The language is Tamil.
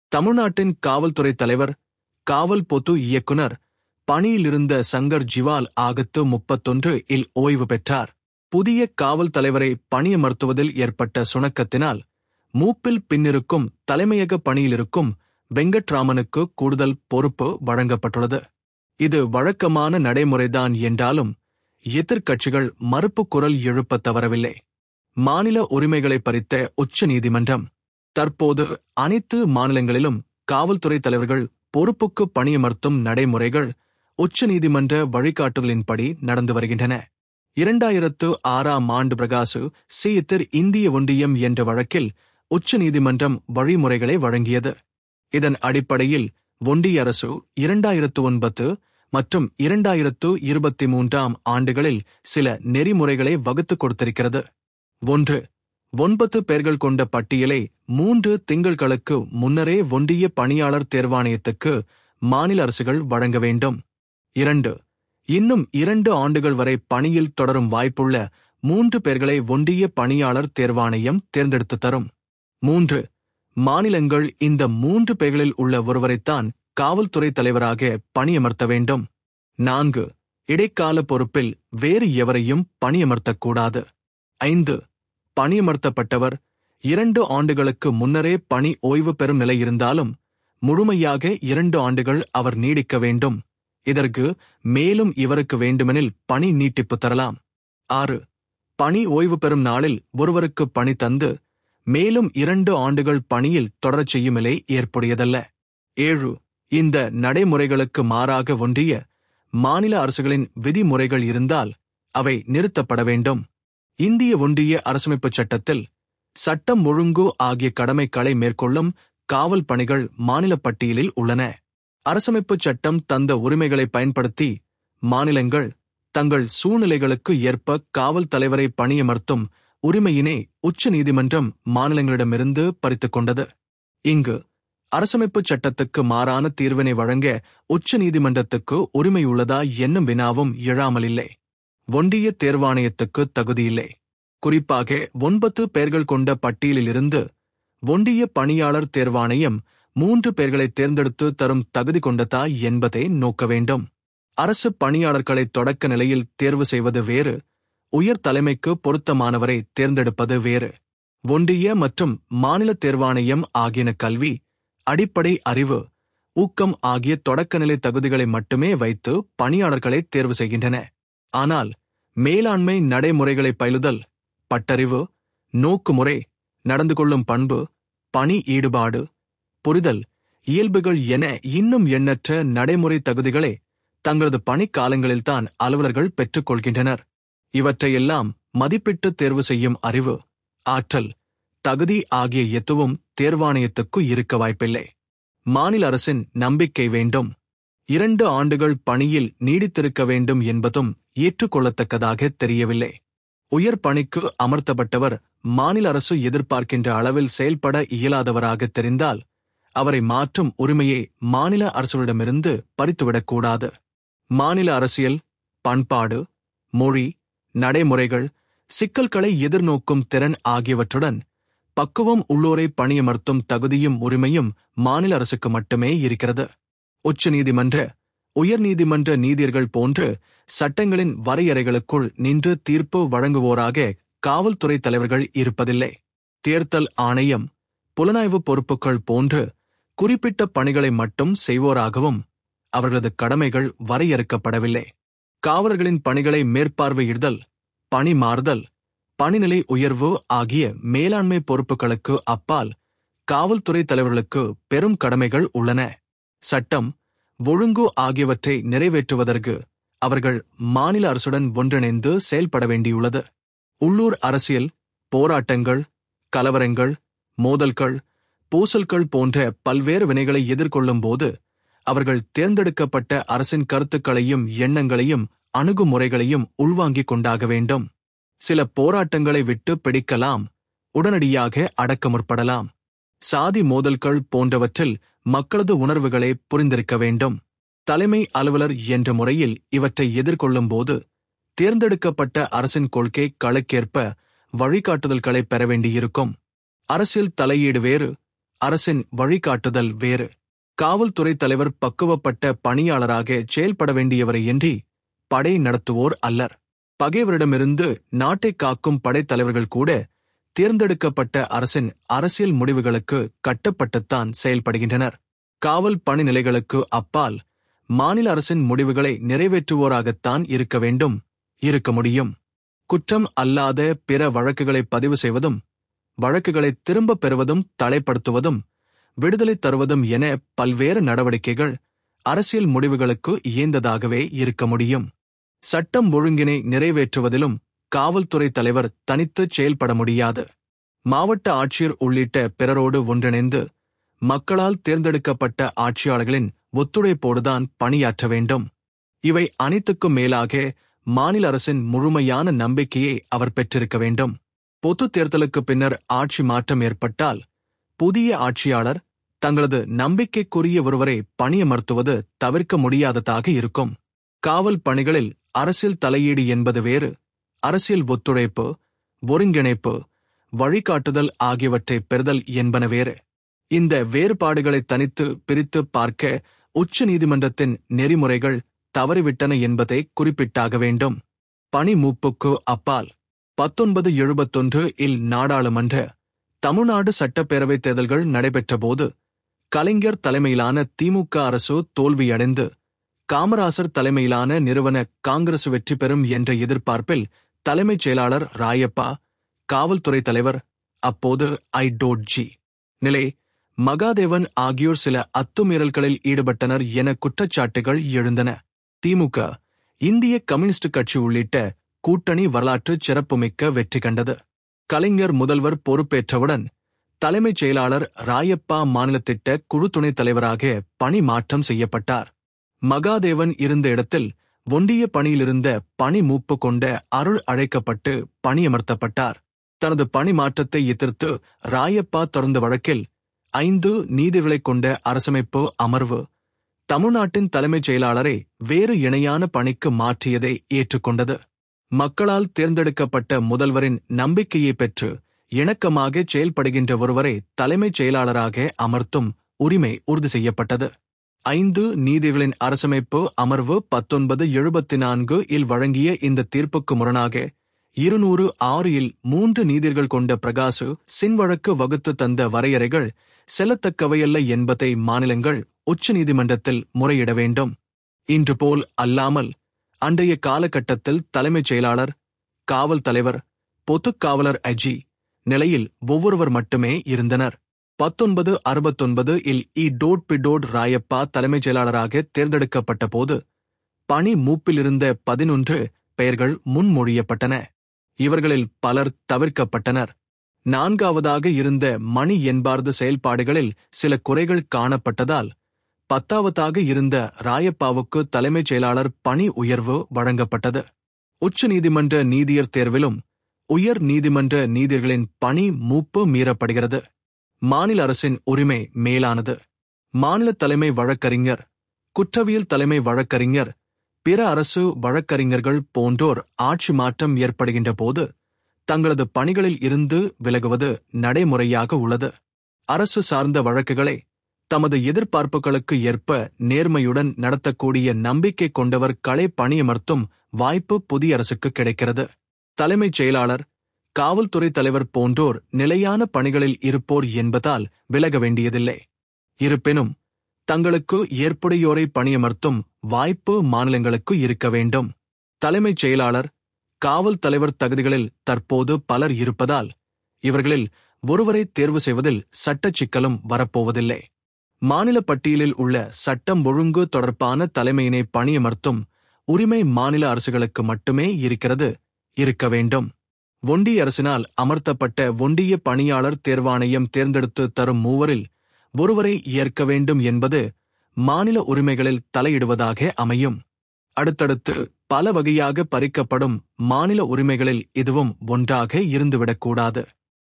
தமிழ்நாட்டின் காவல்துறை தலைவர், காவல் பொது இயக்குனர் பணியிலிருந்த சங்கர் ஜிவால் ஆகத்து 31 இல் ஓய்வு பெற்றார். புதிய காவல் தலைவரை பணியமர்த்துவதில் ஏற்பட்ட சுணக்கத்தினால் மூப்பில் பின்னிருக்கும் தலைமையக பணியிலிருக்கும் வெங்கட்ராமனுக்கு கூடுதல் பொறுப்பு வழங்கப்பட்டுள்ளது. இது வழக்கமான நடைமுறைதான் என்றாலும் எதிர்க்கட்சிகள் மறுப்பு குரல் எழுப்ப தவறவில்லை. மாநில உரிமைகளை பறித்த உச்ச நீதிமன்றம் தற்போது அனைத்து மாநிலங்களிலும் காவல்துறை தலைவர்கள் பொறுப்புக்கு பணியமர்த்தும் நடைமுறைகள் உச்ச நீதிமன்ற வழிகாட்டுதலின்படி நடந்து வருகின்றன. 2006ஆம் ஆண்டு பிரகாசு சீத்திர் இந்திய ஒன்றியம் என்ற வழக்கில் உச்ச நீதிமன்றம் வழிமுறைகளை வழங்கியது. இதன் அடிப்படையில் ஒன்றிய அரசு 2009 மற்றும் 2023ஆம் ஆண்டுகளில் சில நெறிமுறைகளை வகுத்துக் கொடுத்திருக்கிறது. 1. 9 பேர்கள் கொண்ட பட்டியலை 3 திங்கள்களுக்கு முன்னரே ஒன்றிய பணியாளர் தேர்வாணையத்துக்கு மாநில அரசுகள் வழங்க வேண்டும். 2. இன்னும் 2 ஆண்டுகள் வரை பணியில் தொடரும் வாய்ப்புள்ள 3 பேர்களை ஒன்றிய பணியாளர் தேர்வாணையம் தேர்ந்தெடுத்து தரும். 3. மாநிலங்கள் இந்த 3 பேர்களில் உள்ள ஒருவரைத்தான் காவல்துறை தலைவராக பணியமர்த்த வேண்டும். 4. இடைக்கால பொறுப்பில் வேறு எவரையும் பணியமர்த்தக்கூடாது. 5. பணியமர்த்தப்பட்டவர் 2 ஆண்டுகளுக்கு முன்னரே பணி ஓய்வு பெறும் நிலை இருந்தாலும் முழுமையாக 2 ஆண்டுகள் அவர் நீடிக்க வேண்டும். இதற்கு மேலும் இவருக்கு வேண்டுமெனில் பணி நீட்டிப்பு தரலாம். 6. பணி ஓய்வு பெறும் நாளில் ஒருவருக்கு பணி தந்து மேலும் 2 ஆண்டுகள் பணியில் தொடரச் செய்யும் நிலை ஏற்புடையதல்ல. 7. இந்த நடைமுறைகளுக்கு மாறாக ஒன்றிய மாநில அரசுகளின் விதிமுறைகள் இருந்தால் அவை நிறுத்தப்பட வேண்டும். இந்திய ஒன்றிய அரசமைப்புச் சட்டத்தில் சட்டம் ஒழுங்கு ஆகிய கடமைகளை மேற்கொள்ளும் காவல் பணிகள் மாநில பட்டியலில் உள்ளன. அரசமைப்புச் சட்டம் தந்த உரிமைகளை பயன்படுத்தி மாநிலங்கள் தங்கள் சூழ்நிலைகளுக்கு ஏற்ப காவல் தலைவரை பணியமர்த்தும் உரிமையினை உச்ச நீதிமன்றம் மாநிலங்களிடமிருந்து பறித்துக் கொண்டது. இங்கு அரசமைப்புச் சட்டத்துக்கு மாறான தீர்வினை வழங்க உச்ச நீதிமன்றத்துக்கு உரிமை உள்ளதா என்னும் வினாவும் எழாமலில்லை. ஒன்றிய தேர்வாணையத்துக்கு தகுதியில்லை. குறிப்பாக 9 பேர்கள் கொண்ட பட்டியலிலிருந்து ஒன்றிய பணியாளர் தேர்வாணையம் 3 பேர்களை தேர்ந்தெடுத்து தரும் தகுதி கொண்டதா என்பதை நோக்க வேண்டும். அரசு பணியாளர்களை தொடக்க நிலையில் தேர்வு செய்வது வேறு, உயர் தலைமைக்கு பொருத்தமானவரை தேர்ந்தெடுப்பது வேறு. ஒன்றிய மற்றும் மாநில தேர்வாணையம் ஆகியன கல்வி, அடிப்படை அறிவு, ஊக்கம் ஆகிய தொடக்கநிலை தகுதிகளை மட்டுமே வைத்து பணியாளர்களை தேர்வு செய்கின்றன. ஆனால் மேலாண்மை நடைமுறைகளை பயிலுதல், பட்டறிவு, நோக்குமுறை, நடந்து கொள்ளும் பண்பு, பணி ஈடுபாடு, புரிதல், இயல்புகள் என இன்னும் எண்ணற்ற நடைமுறை தகுதிகளை தங்களது பணிக்காலங்களில்தான் அலுவலர்கள் பெற்றுக் கொள்கின்றனர். இவற்றையெல்லாம் மதிப்பிட்டு தேர்வு செய்யும் அறிவு, ஆற்றல், தகுதி ஆகிய எதுவும் தேர்வாணையத்துக்கு இருக்க வாய்ப்பில்லை. மாநில அரசின் நம்பிக்கை வேண்டும். 2 ஆண்டுகள் பணியில் நீடித்திருக்க வேண்டும் என்பதும் ஏற்றுக்கொள்ளத்தக்கதாக தெரியவில்லை. உயர் பணிக்கு அமர்த்தப்பட்டவர் மாநில அரசு எதிர்பார்க்கின்ற அளவில் செயல்பட இயலாதவராக தெரிந்தால் அவரை மாற்றும் உரிமையை மாநில அரசுகளிடமிருந்து பறித்துவிடக்கூடாது. மாநில அரசியல், பண்பாடு, மொழி, நடைமுறைகள், சிக்கல்களை எதிர்நோக்கும் திறன் ஆகியவற்றுடன் பக்குவம் உள்ளோரை பணியமர்த்தும் தகுதியும் உரிமையும் மாநில அரசுக்கு மட்டுமே இருக்கிறது. உச்ச நீதிமன்ற, உயர்நீதிமன்ற நீதியர்கள் போன்று சட்டங்களின் வரையறைகளுக்குள் நின்று தீர்ப்பு வழங்குவோராக காவல்துறை தலைவர்கள் இருப்பதில்லை. தேர்தல் ஆணையம், புலனாய்வு பொறுப்புகள் போன்று குறிப்பிட்ட பணிகளை மட்டும் செய்வோராகவும் அவர்களது கடமைகள் வரையறுக்கப்படவில்லை. காவலர்களின் பணிகளை மேற்பார்வையிடுதல், பணி மாறுதல், பணிநிலை உயர்வு ஆகிய மேலாண்மை பொறுப்புகளுக்கு அப்பால் காவல்துறை தலைவர்களுக்கு பெரும் கடமைகள் உள்ளன. சட்டம், ஒழுங்கு ஆகியவற்றை நிறைவேற்றுவதற்கு அவர்கள் மாநில அரசுடன் ஒன்றிணைந்து செயல்பட வேண்டியுள்ளது. உள்ளூர் அரசியல், போராட்டங்கள், கலவரங்கள், மோதல்கள், பூசல்கள் போன்ற பல்வேறு வினைகளை எதிர்கொள்ளும் போது அவர்கள் தேர்ந்தெடுக்கப்பட்ட அரசின் கருத்துக்களையும் எண்ணங்களையும் அணுகுமுறைகளையும் உள்வாங்கிக் கொண்டாக வேண்டும். சில போராட்டங்களை விட்டு பிடிக்கலாம், உடனடியாக அடக்க முற்படலாம். சாதி மோதல்கள் போன்றவற்றில் மக்களது உணர்வுகளை புரிந்திருக்க வேண்டும். தலைமை அலுவலர் என்ற முறையில் இவற்றை எதிர்கொள்ளும் போது தேர்ந்தெடுக்கப்பட்ட அரசின் கொள்கை களுக்கேற்ப வழிகாட்டுதல்களை பெற வேண்டியிருக்கும். அரசியல் தலையீடு வேறு, அரசின் வழிகாட்டுதல் வேறு. காவல்துறை தலைவர் பக்குவப்பட்ட பணியாளராக செயல்பட வேண்டியவரையின்றி படை நடத்துவோர் அல்லர். பகைவரிடமிருந்து நாட்டை காக்கும் படைத்தலைவர்கள் கூட தேர்ந்தெடுக்கப்பட்ட அரசின் அரசியல் முடிவுகளுக்கு கட்டப்பட்டுத்தான் செயல்படுகின்றனர். காவல் பணி நிலைகளுக்கு அப்பால் மாநில அரசின் முடிவுகளை நிறைவேற்றுவோராகத்தான் இருக்க முடியும். குற்றம் அல்லாத பிற வழக்குகளை பதிவு செய்வதும், வழக்குகளை திரும்பப் பெறுவதும், தடைப்படுத்துவதும், விடுதலை தருவதும் என பல்வேறு நடவடிக்கைகள் அரசியல் முடிவுகளுக்கு இயைந்ததாகவே இருக்க முடியும். சட்டம் ஒழுங்கினை நிறைவேற்றுவதிலும் காவல்துறை தலைவர் தனித்துச் செயல்பட முடியாது. மாவட்ட ஆட்சியர் உள்ளிட்ட பிறரோடு ஒன்றிணைந்து மக்களால் தேர்ந்தெடுக்கப்பட்ட ஆட்சியாளர்களின் ஒத்துழைப்போடுதான் பணியாற்ற வேண்டும். இவை அனைத்துக்கும் மேலாக மாநில அரசின் முழுமையான நம்பிக்கையை அவர் பெற்றிருக்க வேண்டும். பொது தேர்தலுக்கு பின்னர் ஆட்சி மாற்றம் ஏற்பட்டால் புதிய ஆட்சியாளர் தங்களது நம்பிக்கைக்குரிய ஒருவரை பணியமர்த்துவது தவிர்க்க முடியாததாக இருக்கும். காவல் பணிகளில் அரசியல் தலையீடு என்பது வேறு, அரசியல் ஒத்துழைப்பு, ஒருங்கிணைப்பு, வழிகாட்டுதல் ஆகியவற்றை பெறுதல் என்பன வேறு. இந்த வேறுபாடுகளை தனித்து பிரித்து பார்க்க உச்ச நீதிமன்றத்தின் நெறிமுறைகள் தவறிவிட்டன என்பதை குறிப்பிட்டாக வேண்டும். பணி மூப்புக்கு அப்பால் 1971 இல் நாடாளுமன்ற, தமிழ்நாடு சட்டப்பேரவைத் தேர்தல்கள் நடைபெற்றபோது கலைஞர் தலைமையிலான திமுக அரசு தோல்வியடைந்து காமராசர் தலைமையிலான நிறுவன காங்கிரசு வெற்றி பெறும் என்ற எதிர்பார்ப்பில் தலைமைச் செயலாளர் ராயப்பா, காவல்துறை தலைவர் அப்போது ஐ.ஜி. நிலை மகாதேவன் ஆகியோர் சில அத்துமீறல்களில் ஈடுபட்டனர் என குற்றச்சாட்டுகள் எழுந்தன. திமுக, இந்திய கம்யூனிஸ்ட் கட்சி உள்ளிட்ட கூட்டணி வரலாற்று சிறப்புமிக்க வெற்றி கண்டது. கலைஞர் முதல்வர் பொறுப்பேற்றவுடன் தலைமைச் செயலாளர் ராயப்பா மாநில திட்ட குழு துணைத் தலைவராக பணி மாற்றம் செய்யப்பட்டார். மகாதேவன் இருந்த இடத்தில் ஒன்றிய பணியிலிருந்த பணி மூப்பு கொண்ட அருள் அழைக்கப்பட்டு பணியமர்த்தப்பட்டார். தனது பணி மாற்றத்தை எதிர்த்து ராயப்பா தொடர்ந்த வழக்கில் 5 நீதிபதிகளைக் கொண்ட அரசமைப்பு அமர்வு தமிழ்நாட்டின் தலைமைச் செயலாளரை வேறு இணையான பணிக்கு மாற்றியதை ஏற்றுக்கொண்டது. மக்களால் தேர்ந்தெடுக்கப்பட்ட முதல்வரின் நம்பிக்கையை பெற்று இணக்கமாக செயல்படுகின்ற ஒருவரை தலைமைச் செயலாளராக அமர்த்தும் உரிமை உறுதி செய்யப்பட்டது. 5 நீதிபதிகளின் அரசமைப்பு அமர்வு 1974 இல் வழங்கிய இந்த தீர்ப்புக்கு முரணாக 206 இல் 3 நீதிபதிகள் கொண்ட பிரகாசு சின் வழக்கு வகுத்து தந்த வரையறைகள் செல்லத்தக்கவையல்ல என்பதை மாநிலங்கள் உச்ச நீதிமன்றத்தில் முறையிட வேண்டும். இன்று போல் அல்லாமல் அன்றைய காலகட்டத்தில் தலைமைச் செயலாளர், காவல் தலைவர், பொதுக் காவலர் ஐ.ஜி. நிலையில் ஒவ்வொருவர் மட்டுமே இருந்தனர். 1969 இல் இ.பி. ராயப்பா தலைமைச் செயலாளராக தேர்ந்தெடுக்கப்பட்ட போது பணி மூப்பிலிருந்த 11 பெயர்கள் முன்மொழியப்பட்டன. இவர்களில் பலர் தவிர்க்கப்பட்டனர். 4ஆவதாக இருந்த மணி என்பாரது செயல்பாடுகளில் சில குறைகள் காணப்பட்டதால் 10ஆவதாக இருந்த ராயப்பாவுக்கு தலைமைச் செயலாளர் பணி உயர்வு வழங்கப்பட்டது. உச்ச நீதிமன்ற நீதியர் தேர்விலும் உயர் நீதிமன்ற நீதியர்களின் பணி மூப்பு மீறப்படுகிறது. மாநில அரசின் உரிமை மேலானது. மாநில தலைமை வழக்கறிஞர், குற்றவியல் தலைமை வழக்கறிஞர், பிற அரசு வழக்கறிஞர்கள் போன்றோர் ஆட்சி மாற்றம் ஏற்படுகின்ற போது தங்களது பணிகளில் இருந்து விலகுவது நடைமுறையாக உள்ளது. அரசு சார்ந்த வழக்குகளை தமது எதிர்பார்ப்புகளுக்கு ஏற்ப நேர்மையுடன் நடத்தக்கூடிய நம்பிக்கை கொண்டவர் களை பணியமர்த்தும் வாய்ப்பு புதிய அரசுக்கு கிடைக்கிறது. தலைமைச் செயலாளர், காவல்துறை தலைவர் போன்றோர் நிலையான பணிகளில் இருப்போர் என்பதால் விலக வேண்டியதில்லை. இருப்பினும் தங்களுக்கு ஏற்புடையோரை பணியமர்த்தும் வாய்ப்பு மாநிலங்களுக்கு இருக்க வேண்டும். தலைமைச் செயலாளர், காவல் தலைவர் தகுதிகளில் தற்போது பலர் இருப்பதால் இவர்களில் ஒருவரை தேர்வு செய்வதில் சட்டச் சிக்கலும் வரப்போவதில்லை. மாநில பட்டியலில் உள்ள சட்டம் ஒழுங்கு தொடர்பான தலைமையினை பணியமர்த்தும் உரிமை மாநில அரசுகளுக்கு மட்டுமே இருக்க வேண்டும். ஒன்றிய அரசினால் அமர்த்தப்பட்ட ஒன்றிய பணியாளர் தேர்வாணையம் தேர்ந்தெடுத்து தரும் 3வரில் ஒருவரை ஏற்க வேண்டும் என்பது மாநில உரிமைகளில் தலையிடுவதாக அமையும். அடுத்தடுத்து பல வகையாக பறிக்கப்படும் மாநில உரிமைகளில் இதுவும் ஒன்றாக இருந்துவிடக்கூடாது.